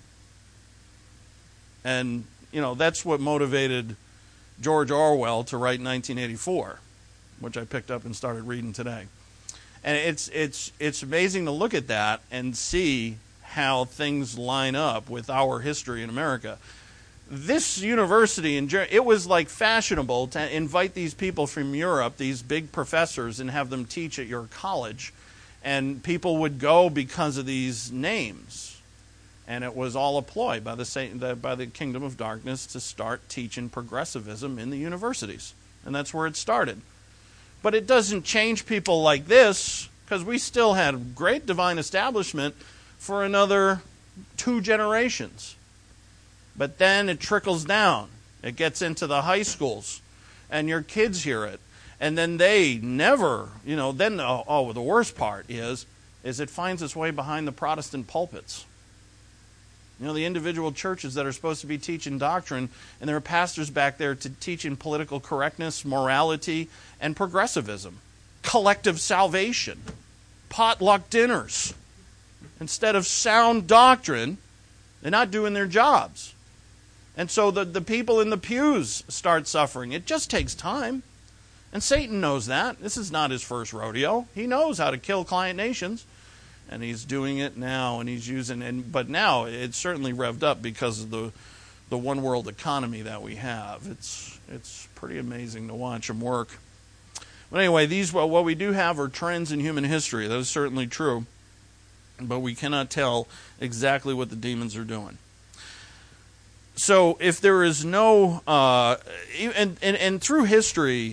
And that's what motivated George Orwell to write 1984, which I picked up and started reading today. And it's amazing to look at that and see how things line up with our history in America. This university in Germany, it was like fashionable to invite these people from Europe, these big professors, and have them teach at your college. And people would go because of these names. And it was all a ploy by the kingdom of darkness to start teaching progressivism in the universities. And that's where it started. But it doesn't change people like this, because we still had great divine establishment for another 2 generations. But then it trickles down. It gets into the high schools, and your kids hear it. And then they never, the worst part is it finds its way behind the Protestant pulpits. The individual churches that are supposed to be teaching doctrine, and there are pastors back there to teaching political correctness, morality, and progressivism. Collective salvation. Potluck dinners. Instead of sound doctrine, they're not doing their jobs. And so the people in the pews start suffering. It just takes time. And Satan knows that. This is not his first rodeo. He knows how to kill client nations. And he's doing it now, and he's but now it's certainly revved up because of the one world economy that we have. It's pretty amazing to watch him work. But anyway, what we do have are trends in human history. That is certainly true. But we cannot tell exactly what the demons are doing. So if there is no, and through history,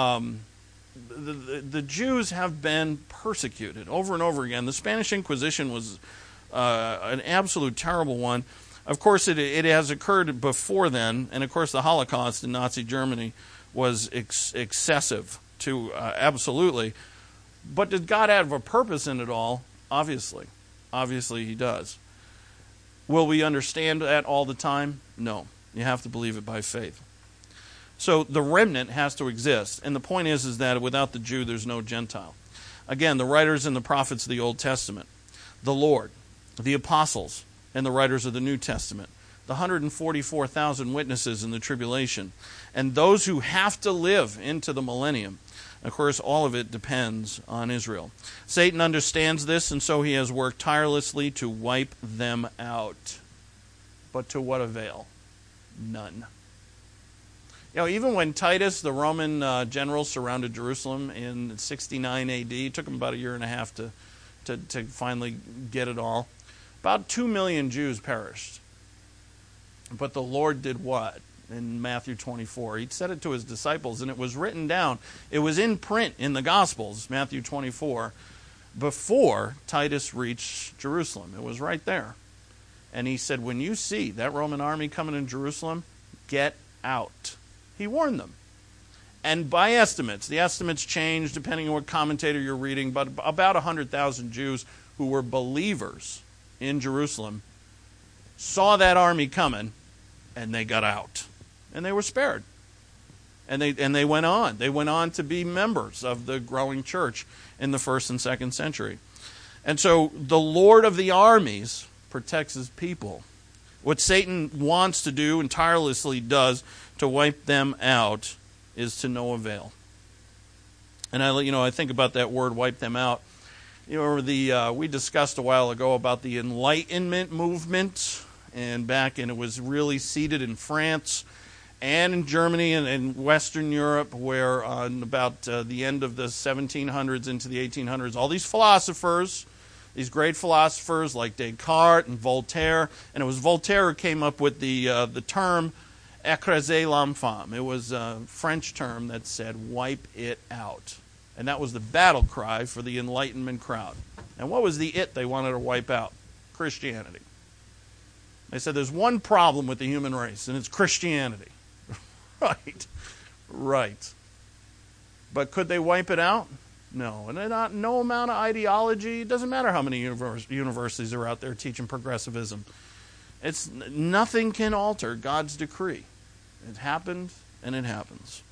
the Jews have been persecuted over and over again. The Spanish Inquisition was an absolute terrible one. Of course, it has occurred before then, and of course the Holocaust in Nazi Germany was excessive to absolutely. But did God have a purpose in it all? Obviously. Obviously he does. Will we understand that all the time? No. You have to believe it by faith. So the remnant has to exist. And the point is that without the Jew, there's no Gentile. Again, the writers and the prophets of the Old Testament, the Lord, the apostles, and the writers of the New Testament, the 144,000 witnesses in the tribulation, and those who have to live into the millennium. Of course, all of it depends on Israel. Satan understands this, and so he has worked tirelessly to wipe them out. But to what avail? None. Even when Titus, the Roman general, surrounded Jerusalem in 69 A.D., it took him about a year and a half to finally get it all. About 2 million Jews perished. But the Lord did what? In Matthew 24. He said it to his disciples, and it was written down. It was in print in the Gospels, Matthew 24, before Titus reached Jerusalem. It was right there. And he said, when you see that Roman army coming in Jerusalem, get out. He warned them. And by estimates, the estimates change depending on what commentator you're reading, but about 100,000 Jews who were believers in Jerusalem saw that army coming, and they got out. And they were spared. And they went on. They went on to be members of the growing church in the 1st and 2nd century. And so the Lord of the armies protects his people. What Satan wants to do and tirelessly does to wipe them out is to no avail. And I think about that word, wipe them out. We discussed a while ago about the Enlightenment movement, and it was really seated in France and in Germany and in Western Europe, where on about the end of the 1700s into the 1800s, all these philosophers, these great philosophers like Descartes and Voltaire, and it was Voltaire who came up with the term écraser l'enfant. It was a French term that said wipe it out. And that was the battle cry for the Enlightenment crowd. And what was the it they wanted to wipe out? Christianity. They said there's one problem with the human race, and it's Christianity. Right. But could they wipe it out? No. And no amount of ideology. It doesn't matter how many universities are out there teaching progressivism. Nothing can alter God's decree. It happened, and it happens.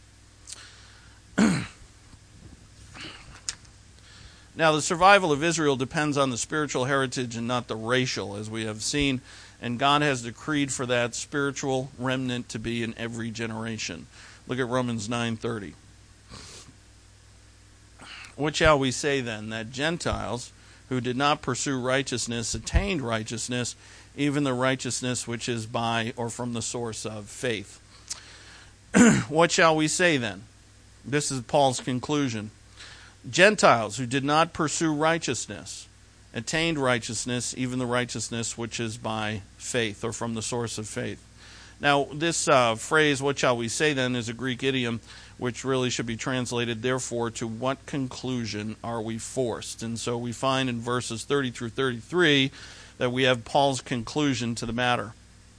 Now, the survival of Israel depends on the spiritual heritage and not the racial, as we have seen, and God has decreed for that spiritual remnant to be in every generation. Look at Romans 9:30. What shall we say then? That Gentiles who did not pursue righteousness attained righteousness, even the righteousness which is by or from the source of faith. What shall we say then? This is Paul's conclusion. Gentiles who did not pursue righteousness attained righteousness, even the righteousness which is by faith or from the source of faith. Now, this phrase, what shall we say then, is a Greek idiom which really should be translated, therefore, to what conclusion are we forced? And so we find in verses 30 through 33 that we have Paul's conclusion to the matter.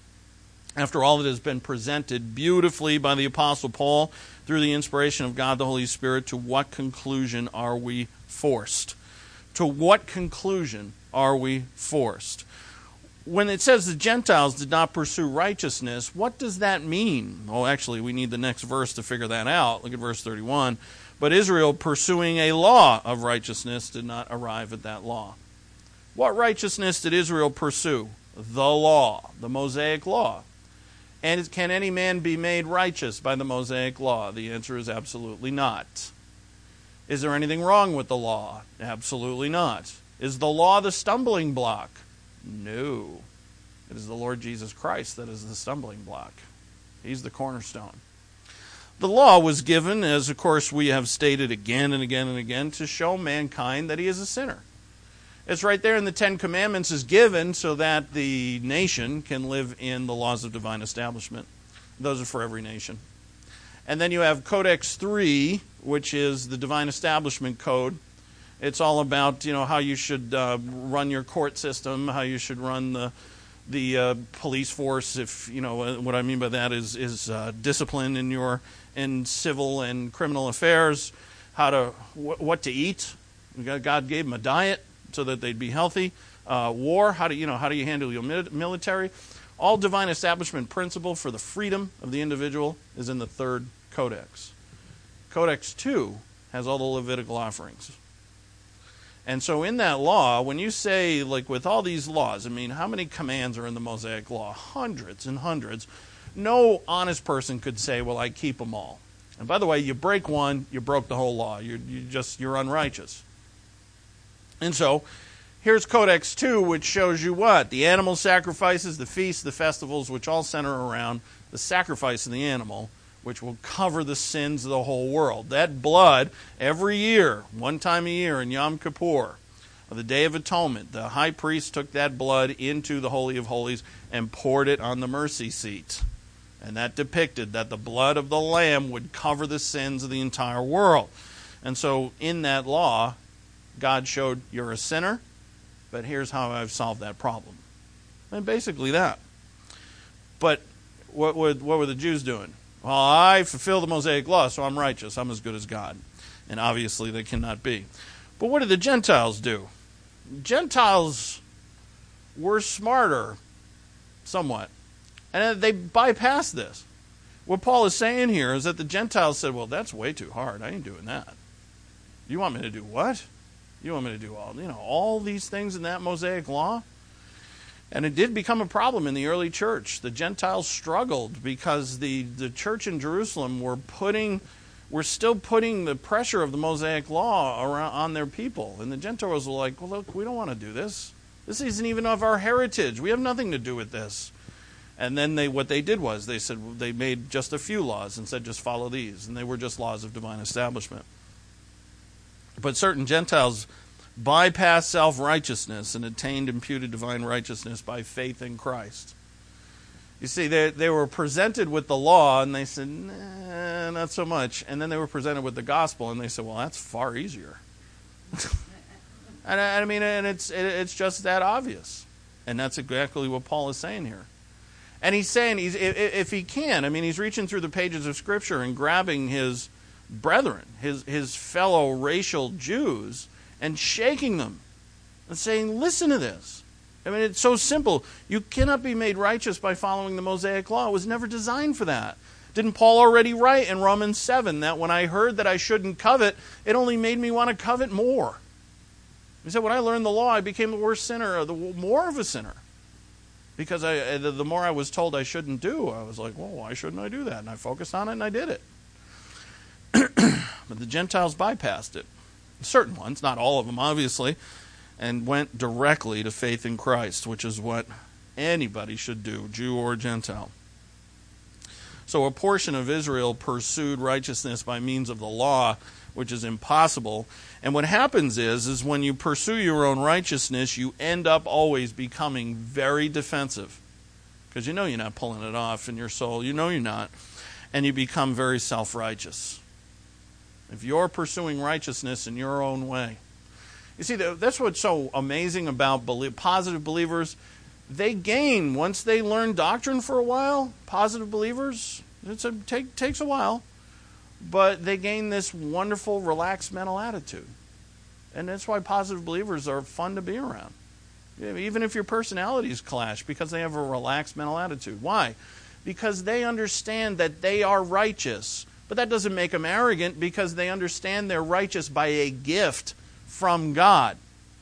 After all that has been presented beautifully by the Apostle Paul through the inspiration of God the Holy Spirit, to what conclusion are we forced? To what conclusion are we forced? When it says the Gentiles did not pursue righteousness, what does that mean? Oh, actually, we need the next verse to figure that out. Look at verse 31. But Israel, pursuing a law of righteousness, did not arrive at that law. What righteousness did Israel pursue? The law, the Mosaic law. And can any man be made righteous by the Mosaic law? The answer is absolutely not. Is there anything wrong with the law? Absolutely not. Is the law the stumbling block? No. It is the Lord Jesus Christ that is the stumbling block. He's the cornerstone. The law was given, as of course we have stated again and again and again, to show mankind that he is a sinner. It's right there in the Ten Commandments is given so that the nation can live in the laws of divine establishment. Those are for every nation. And then you have Codex 3, which is the divine establishment code. It's all about, how you should run your court system, how you should run the police force. If what I mean by that is discipline in civil and criminal affairs. What to eat. God gave them a diet so that they'd be healthy. War. How do you handle your military? All divine establishment principle for the freedom of the individual is in the third Codex. Codex 2 has all the Levitical offerings. And so in that law, when you say, like with all these laws, I mean, how many commands are in the Mosaic Law? Hundreds and hundreds. No honest person could say, well, I keep them all. And by the way, you break one, you broke the whole law. You're unrighteous. And so here's Codex 2, which shows you what? The animal sacrifices, the feasts, the festivals, which all center around the sacrifice of the animal, which will cover the sins of the whole world. That blood, every year, one time a year in Yom Kippur, of the Day of Atonement, the high priest took that blood into the Holy of Holies and poured it on the mercy seat. And that depicted that the blood of the Lamb would cover the sins of the entire world. And so in that law, God showed, you're a sinner, but here's how I've solved that problem. And basically that. But what were the Jews doing? Well, I fulfill the Mosaic Law, so I'm righteous. I'm as good as God. And obviously they cannot be. But what did the Gentiles do? Gentiles were smarter, somewhat. And they bypassed this. What Paul is saying here is that the Gentiles said, well, that's way too hard. I ain't doing that. You want me to do what? You want me to do all these things in that Mosaic Law? And it did become a problem in the early church. The Gentiles struggled because the church in Jerusalem were still putting the pressure of the Mosaic Law on their people. And the Gentiles were like, well, look, we don't want to do this. This isn't even of our heritage. We have nothing to do with this. And then what they did was they made just a few laws and said just follow these. And they were just laws of divine establishment. But certain Gentiles bypassed self-righteousness and attained imputed divine righteousness by faith in Christ. You see, they were presented with the law, and they said, nah, not so much. And then they were presented with the gospel, and they said, well, that's far easier. and it's just that obvious. And that's exactly what Paul is saying here. And he's saying, if he can, he's reaching through the pages of Scripture and grabbing his brethren, his fellow racial Jews, and shaking them and saying, listen to this. It's so simple. You cannot be made righteous by following the Mosaic Law. It was never designed for that. Didn't Paul already write in Romans 7 that when I heard that I shouldn't covet, it only made me want to covet more? He said, when I learned the law, I became the worse sinner, more of a sinner. Because the more I was told I shouldn't do, I was like, well, why shouldn't I do that? And I focused on it and I did it. But the Gentiles bypassed it. Certain ones, not all of them, obviously, and went directly to faith in Christ, which is what anybody should do, Jew or Gentile. So a portion of Israel pursued righteousness by means of the law, which is impossible. And what happens is when you pursue your own righteousness, you end up always becoming very defensive. Because you know you're not pulling it off in your soul. You know you're not. And you become very self-righteous. If you're pursuing righteousness in your own way. You see, that's what's so amazing about positive believers. They gain, once they learn doctrine for a while, positive believers, takes a while, but they gain this wonderful, relaxed mental attitude. And that's why positive believers are fun to be around. Even if your personalities clash, because they have a relaxed mental attitude. Why? Because they understand that they are righteous. But that doesn't make them arrogant, because they understand they're righteous by a gift from God.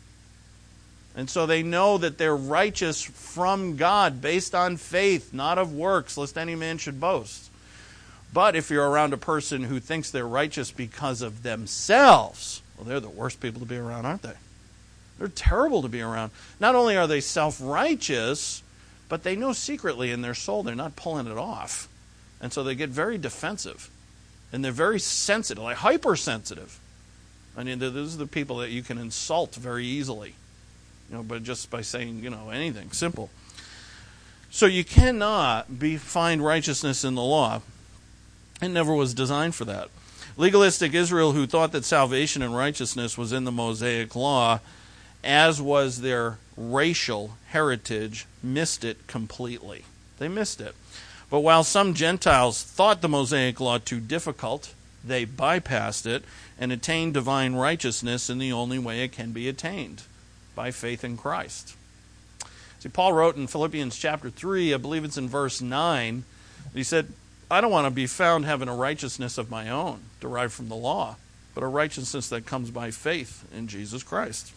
And so they know that they're righteous from God based on faith, not of works, lest any man should boast. But if you're around a person who thinks they're righteous because of themselves, well, they're the worst people to be around, aren't they? They're terrible to be around. Not only are they self-righteous, but they know secretly in their soul they're not pulling it off. And so they get very defensive. And they're very sensitive, like hypersensitive. Those are the people that you can insult very easily. But just by saying, anything simple. So you cannot find righteousness in the law. It never was designed for that. Legalistic Israel, who thought that salvation and righteousness was in the Mosaic Law, as was their racial heritage, missed it completely. They missed it. But while some Gentiles thought the Mosaic Law too difficult, they bypassed it and attained divine righteousness in the only way it can be attained, by faith in Christ. See, Paul wrote in Philippians chapter 3, I believe it's in verse 9, he said, I don't want to be found having a righteousness of my own, derived from the law. but a righteousness that comes by faith in Jesus Christ.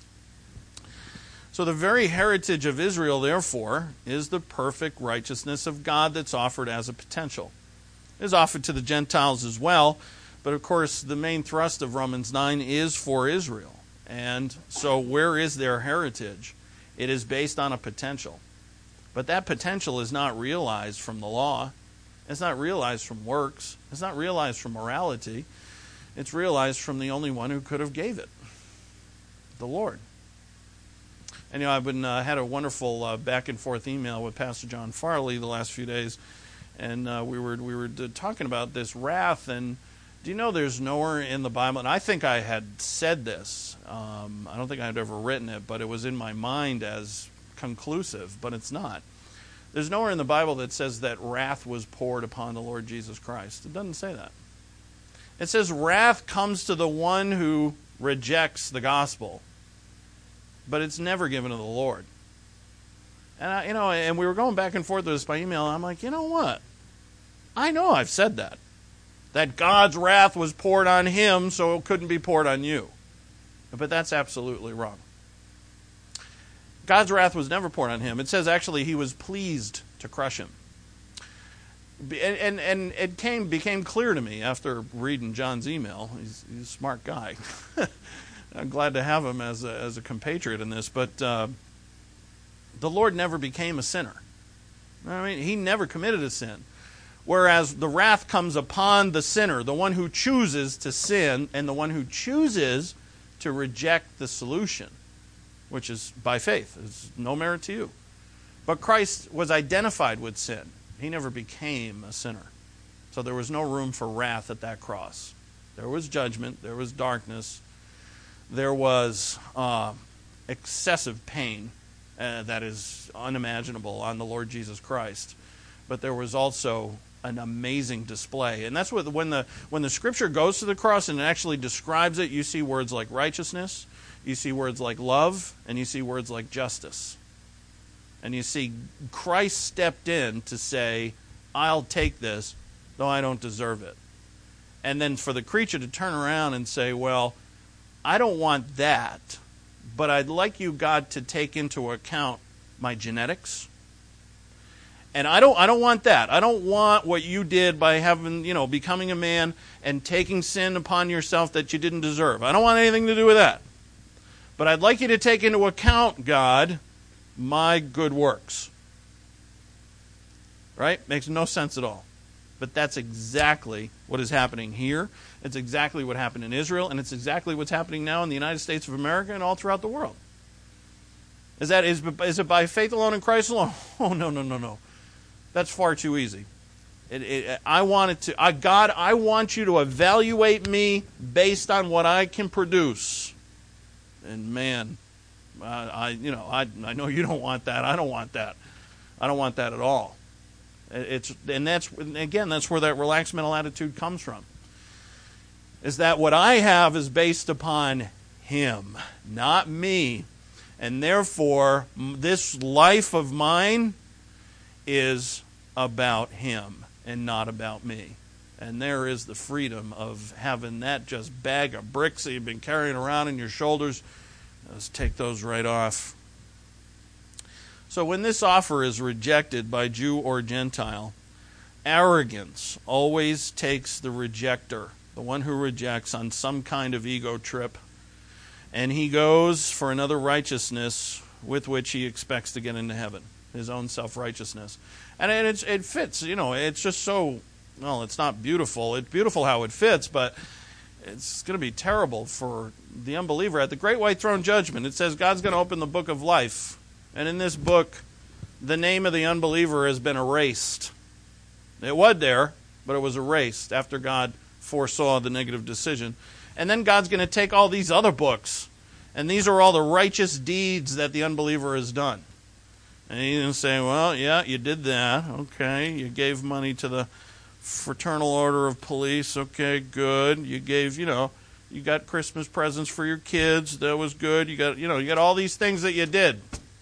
So the very heritage of Israel, therefore, is the perfect righteousness of God that's offered as a potential. It is offered to the Gentiles as well, but of course the main thrust of Romans 9 is for Israel. And so where is their heritage? It is based on a potential. But that potential is not realized from the law. It's not realized from works. It's not realized from morality. It's realized from the only one who could have gave it, the Lord. And I've been had a wonderful back and forth email with Pastor John Farley the last few days, and we were talking about this wrath. And do you know there's nowhere in the Bible, and I think I had said this. I don't think I had ever written it, but it was in my mind as conclusive, but it's not. There's nowhere in the Bible that says that wrath was poured upon the Lord Jesus Christ. It doesn't say that. It says wrath comes to the one who rejects the gospel, but it's never given to the Lord. And and we were going back and forth with this by email. And I'm like, you know what? I know I've said that God's wrath was poured on him, so it couldn't be poured on you. But that's absolutely wrong. God's wrath was never poured on him. It says actually he was pleased to crush him. And it became clear to me after reading John's email. He's a smart guy. I'm glad to have him as a compatriot in this. But the Lord never became a sinner. I mean, he never committed a sin. Whereas the wrath comes upon the sinner, the one who chooses to sin, and the one who chooses to reject the solution, which is by faith. It's no merit to you. But Christ was identified with sin. He never became a sinner. So there was no room for wrath at that cross. There was judgment. There was darkness. There was excessive pain that is unimaginable on the Lord Jesus Christ. But there was also an amazing display. And that's what when the Scripture goes to the cross and it actually describes it, you see words like righteousness, you see words like love, and you see words like justice. And you see Christ stepped in to say, I'll take this, though I don't deserve it. And then for the creature to turn around and say, well, I don't want that, but I'd like you, God, to take into account my genetics. And I don't want that. I don't want what you did by becoming a man and taking sin upon yourself that you didn't deserve. I don't want anything to do with that. But I'd like you to take into account, God, my good works. Right? Makes no sense at all. But that's exactly what is happening here. It's exactly what happened in Israel, and it's exactly what's happening now in the United States of America and all throughout the world. Is it by faith alone in Christ alone? Oh, no. That's far too easy. I want you to evaluate me based on what I can produce. And man, I know you don't want that. I don't want that. I don't want that at all. That's where that relaxed mental attitude comes from. Is that what I have is based upon Him, not me. And therefore, this life of mine is about Him and not about me. And there is the freedom of having that just bag of bricks that you've been carrying around in your shoulders. Let's take those right off. So when this offer is rejected by Jew or Gentile, arrogance always takes the rejecter, the one who rejects, on some kind of ego trip, and he goes for another righteousness with which he expects to get into heaven, his own self-righteousness. And it fits, it's just so, it's not beautiful. It's beautiful how it fits, but it's going to be terrible for the unbeliever. At the great white throne judgment, it says God's going to open the book of life. And in this book, the name of the unbeliever has been erased. It was there, but it was erased after God foresaw the negative decision. And then God's going to take all these other books, and these are all the righteous deeds that the unbeliever has done. And he's going to say, well, yeah, you did that. Okay, you gave money to the Fraternal Order of Police. Okay, good. You gave, you got Christmas presents for your kids. That was good. You got all these things that you did.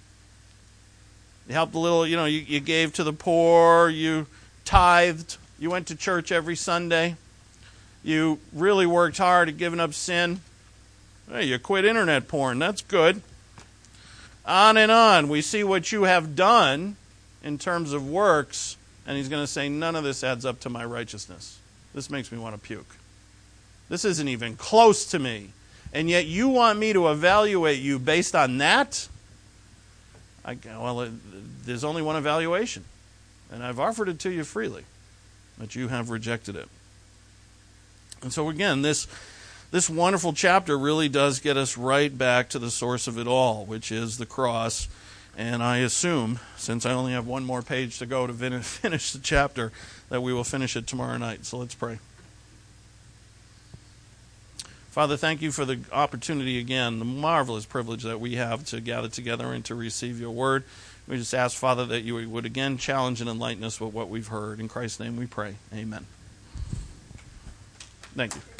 You helped a little, you gave to the poor. You tithed. You went to church every Sunday. You really worked hard at giving up sin. Hey, you quit internet porn. That's good. On and on. We see what you have done in terms of works, and he's going to say, none of this adds up to my righteousness. This makes me want to puke. This isn't even close to me. And yet you want me to evaluate you based on that? There's only one evaluation. And I've offered it to you freely. But you have rejected it. And so again, this wonderful chapter really does get us right back to the source of it all, which is the cross. And I assume, since I only have one more page to go to finish the chapter, that we will finish it tomorrow night. So let's pray. Father, thank you for the opportunity again, the marvelous privilege that we have to gather together and to receive your word. We just ask, Father, that you would again challenge and enlighten us with what we've heard. In Christ's name we pray. Amen. Thank you.